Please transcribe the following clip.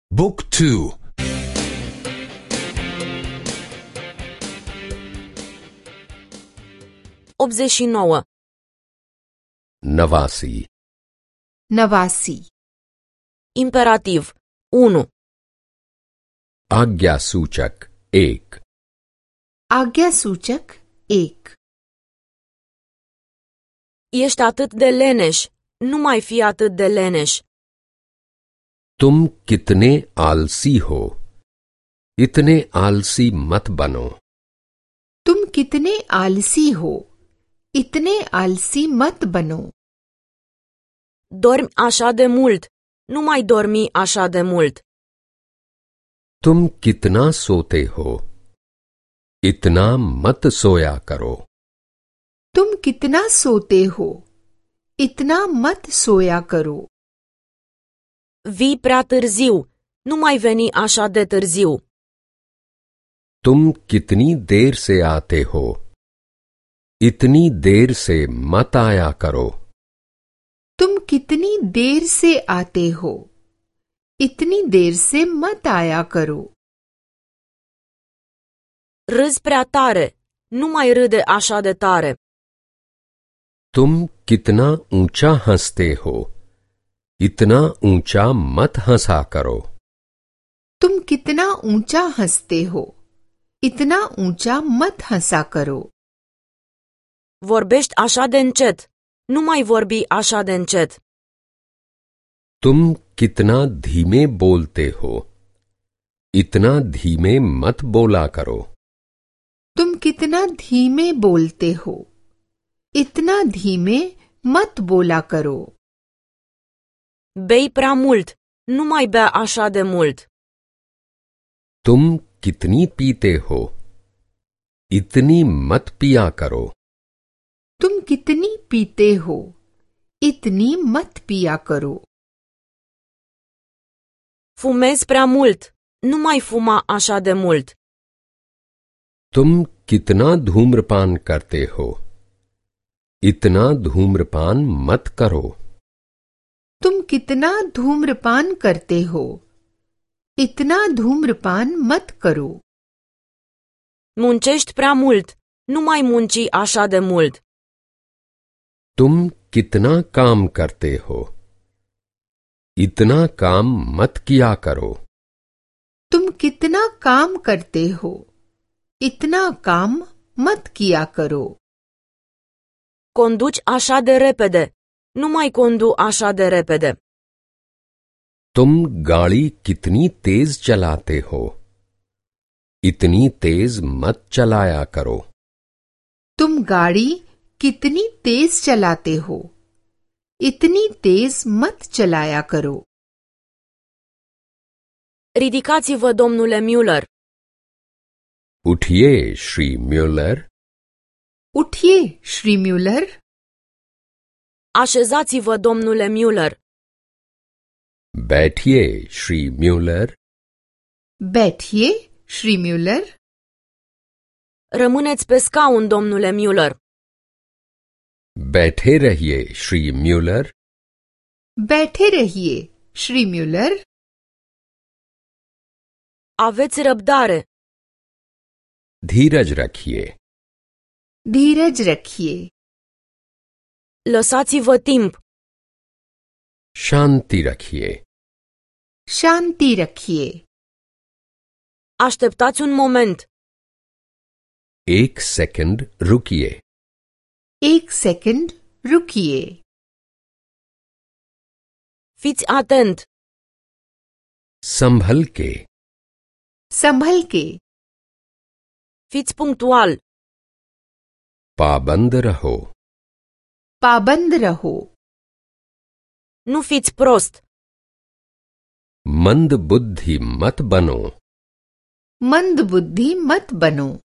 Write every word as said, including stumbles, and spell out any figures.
บุ๊กทู optzeci și nouă नवासी नवासी imperativ unu आज्ञा सूचक एक आज्ञा सूचक एक ești atât de leneș, nu mai fi atât de leneș. तुम कितने आलसी हो इतने आलसी मत बनो तुम कितने आलसी हो इतने आलसी मत बनो Dormi așa de mult, nu mai dormi așa de mult. तुम कितना सोते हो इतना मत सोया करो तुम कितना सोते हो इतना मत सोया करो Vii prea târziu, nu mai veni așa de târziu. तुम कितनी देर से आते हो इतनी देर से मत आया करो तुम कितनी देर से आते हो इतनी देर से मत आया करो Râzi prea tare, nu mai râde așa de tare. तुम कितना ऊंचा हंसते हो इतना ऊंचा मत हंसा करो तुम कितना ऊंचा हंसते हो इतना ऊंचा मत हंसा करो Vorbești așa de încet, nu mai vorbi așa de încet. तुम कितना धीमे बोलते हो इतना धीमे मत बोला करो तुम कितना धीमे बोलते हो इतना धीमे मत बोला करो Bei prea mult, nu mai bea așa de mult. तुम कितनी पीते हो इतनी मत पिया करो तुम कितनी पीते हो इतनी मत पिया करो Fumezi prea mult, nu mai fuma așa de mult. तुम कितना धूम्रपान करते हो इतना धूम्रपान मत करो तुम कितना धूम्रपान करते हो इतना धूम्रपान मत करो Muncești prea mult, nu mai munci așa de mult. तुम कितना काम करते हो इतना काम मत किया करो तुम कितना काम करते हो इतना काम मत किया करो Conduci așa de repede, nu mai condu așa de repede. तुम गाड़ी कितनी तेज चलाते हो इतनी तेज मत चलाया करो तुम गाड़ी कितनी तेज चलाते हो इतनी तेज मत चलाया करो Ridicați-vă, domnule Müller. उठिए श्री म्यूलर उठिए Shri Muller Așezați-vă, domnule Müller. बैठिए श्री म्यूलर बैठिए Shri Muller Rămâneți pe scaun, domnule Müller. बैठे रहिए श्री म्यूलर बैठे रहिए श्री म्यूलर Aveți răbdare. धीरज रखिए धीरज रखिए Lăsați-vă timp. शांति रखिए शांति रखिए Așteptați un moment. एक सेकंड रुकिए एक सेकंड रुकिए Fiți atent. संभल के संभल के Fiți punctual. पाबंद रहो पाबंद रहो Nu fiți prost. मंद बुद्धि मत बनो मंद बुद्धि मत बनो